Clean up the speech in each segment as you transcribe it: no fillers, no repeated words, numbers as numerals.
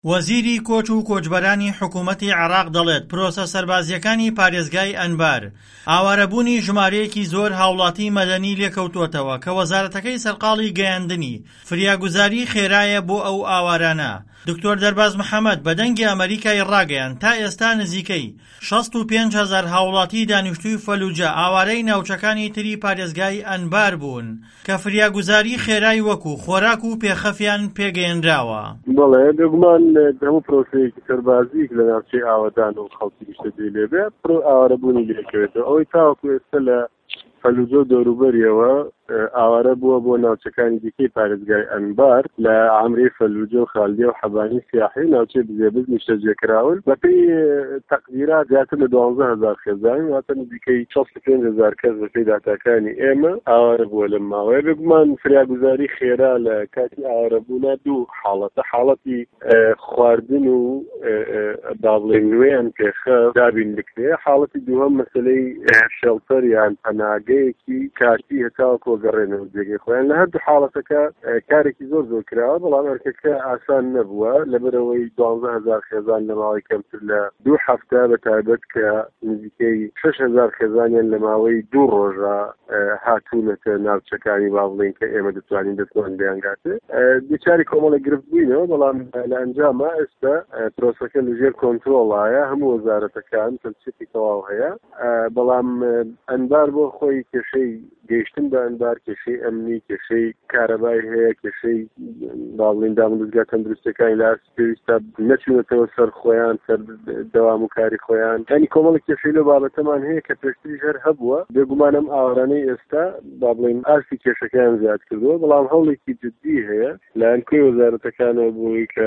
وەزیری کۆچ و کۆچبەرانی حکوومەتی عێراق دەڵێت پرۆسە سەربازیەکانی پارێزگای ئەنبار ئاوارەبوونی ژمارەیەکی زۆر هاوڵاتی مەدەنی لێکەوتووەتەوە کە وەزارەتەکەی سەرقاڵی گەیاندنی فریاگوزاری خێرایە بۆ ئەو ئاوارانە. دکتۆر دەرباز محەممەد بە دەنگی ئەمریکای ڕاگەیاند تا ئێستا نزیکەی 65,000 هاوڵاتی دانیشتووی فەلوجە ئاوارەی ناوچەکانی تری پارێزگای ئەنبار بوون کە فریاگوزاری خێرای وەکو خۆراک و پێخەفیان پێگەیەنراوە. بەڵێ دەگومان هەموو پرۆسەیەکی سەربازیک لە ناوچەی ئاوادان و خەڵکی نیشتەجێ لێبێ ئاوارەبوونی لێکەوێتەوە ئەوەی تاوەکو ئێستا لە فەلوجە و دەوروبەریەوە ئاوارە بووە بۆ ناوچەکانی دیکەی پارێزگای ئەنبار لە عامرەی فەلوجە و خاڵدیە و حەبانی سیاحی ناوچەی بزێبز نیشتەجێکراون بەپێی تەقدیرات زیاتر لە 12,000 خێزانی واتە نزیکەی 65,000 کەس بەپێی داتاکانی ئێمە ئاوارە بووە لەم ماوەیە. بگومان فریاگوزاری خێرا لە کاتی ئاوارەبوونا دوو حاڵەتی خواردن و دابڵێن نوێیان پێخە دابین بکرێ. حاڵەتی دووەم مەسەلەی شێڵتەر یان پەناگەیەکی کاتی هەتاوەکۆ گەڕێنەوە جێگەی خۆیان. لە هەردوو حاڵەتەکە کارێکی زۆر کراوە بەڵام ئەرکەکە ئاسان نەبووە لەبەرەوەی 12,000 خێزان لە ماوەی کەمتر لە 2 هەفتە بەتایبەت کە نزیکەی 6,000 خێزانیان لە ماوەی 2 ڕۆژە هاتوونەتە ناوچەکانی با بڵێن کە ئێمە دەتوانین دەستمان بەیانگاتێ. دووچاری کۆمەڵە گرفت بووینەوە بەڵام لە ئەنجامە ئێستا پرۆسەکە لەژێر کۆنترۆڵایە هەموو وەزارەتەکان تەنسیقی تەواو هەیە بەڵام ئەنبار بۆ خۆی کێشەی گەیشتن بە ئەنبار کێشەی ئەمنی کێشەی کارەبای هەیە کێشەی باڵین دامودزگا تەندروستەکانی لاس پێویستە نەچوونەتەوە سەر خۆیان سەر دەوام و کاری خۆیان ینی کۆمەڵی کێشەی لە بابەتەمان هەیە کە پێشتری هەر هەبووە. بێگومانم ئاوارانەی ئێستا با بڵێن ئاستی کێشەکەیان زیاد کردووە بەڵام هەوڵێکی جدی هەیە لایەن کوێ وەزارەتەکانەوە بۆی کە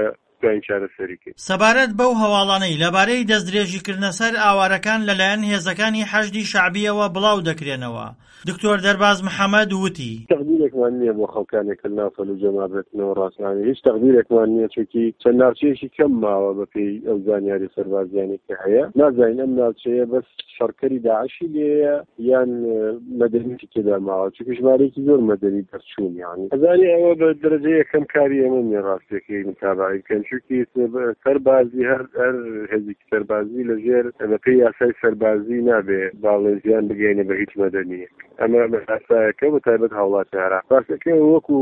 سەبارەت بەو هەواڵانەی لەبارەی دەستدرێژیکردنە سەر ئاوارەکان لەلایەن هێزەکانی حەشدی شەعبیەوە بڵاو دەکرێنەوە. دکتۆر دەرباز محەممەد وتی تەقدیرێکمان نییە بۆ خەڵکانێکە ناو فەلوجە مابێتنەوە ڕاستانە هیچ تەقدیرێکمان نییە چونکی چەند ناوچەیەکی کەم ماوە بەپێی ئەو زانیاری سەربازیانی کە هەیە نازانین ئەم ناوچەیە بەس شەڕکەری داعشی لێیە یان مەدەنیی تێدا ماوە چونکە ژمارەیەکی زۆر مەدەنی دەرچوون یانی ئەزانی ئەوە بە دەرەجەی یەکەم کاری ئێمە نیە ڕاستیەکەی متابعی بکەن چونکی سەربازی هەر هێزێکی سەربازی لەژێر بەپێی یاسای سەربازی نابێ باڵێن زیان بگەینە بە هیچ مەدەنیەک ئەمە مەسایەکە بە تایبەت هاوڵاتی عێراق ڕاستەکە وەکو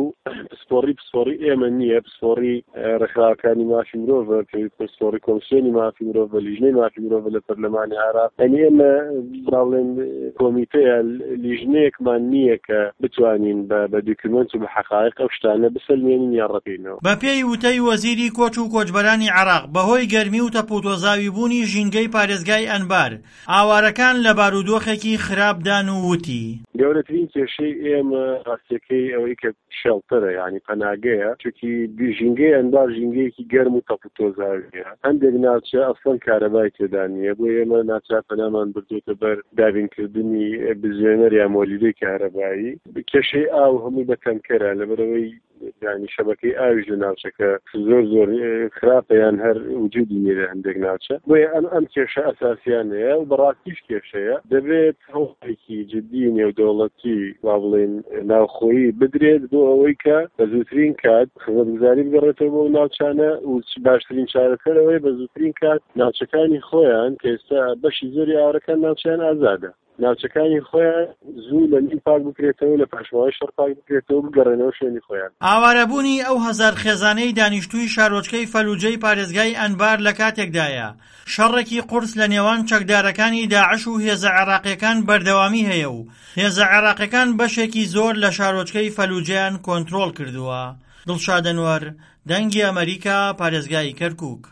پسپۆڕی ئێمە نییە پسپۆڕی ڕێکخراوەکانی مافی مرۆڤە پسپۆڕی کۆمسیۆنی مافی مرۆڤ بە لیژنەی مافی مرۆڤ لە پەرلەمانی عێراق ئەنی ئێمە باڵێن کۆمیتەیە لیژنەیەکمان نییە کە بتوانین بە دوکمنت و بە حەقایق ئەو شتانە بسەلمێنین یا ڕەپێنەوە. بە پێی وتەی وەزیری کۆچ و کۆچبەرانی عێراق بەهۆی گەرمی و تەپوتۆزاوی بوونی ژینگەی پارێزگای ئەنبار ئاوارەکان لە بارودۆخێکی خراپدان و وتی گەورەترین کێشەی ئێمە ڕاستیەکەی ئەوەی کە شێڵتەرە یعنی پەناگەیە چونکی ژینگەی ئەنبار ژینگەیەکی گەرم و تەپوتۆزاویە هەندێک ناوچە ئەسڵەن کارەبای تێدا نییە بۆ ئێمە ناچار پەنامان بردوێتە بەر دابینکردنی بزوێنەر یا مۆلیدەی کارەبایی کێشەی ئاو هەمووی بەتەنکەرە لەبەرەوەی ینی شەبەکەی ئاویش لە ناوچەکە زۆر خراپە یان هەر وجودی نیە لە هەندێک ناوچە بۆیە ئەم کێشە ئەساسیانەیە و بەڕاستیش کێشەیە دەبێت هەوڵێکی جدی نێودەوڵەتی وا بڵێن ناوخۆیی بدرێت بۆ ئەوەی کە بە زووترین کات خزمەتگوزاری بگەڕێتەوە بۆ ناوچانە و باشترین چارەسەرەوەی بە زووترین کات ناوچەکانی خۆیان کە ئێستا بەشی زۆری ئاوارەکان ناوچیان ئازادە ناوچەکانی خۆیان زوو لە نیم پاک بکرێتەوە لە پاشماوەی شەڕ پاک بکرێتەوە بگەڕێنەوە شوێنی خۆیان. ئاوارەبوونی ئەو 1000 خێزانەی دانیشتووی شارۆچکەی فەلوجەی پارێزگای ئەنبار لە کاتێکدایە شەڕێکی قورس لە نێوان چەکدارەکانی داعش و هێزە عێراقیەکان بەردەوامی هەیە و هێزە عێراقیەکان بەشێکی زۆر لە شارۆچکەی فەلوجەیان کۆنترۆڵ کردووە. دڵشاد ئەنوەر، دەنگی ئەمریکا، پارێزگای کەرکووک.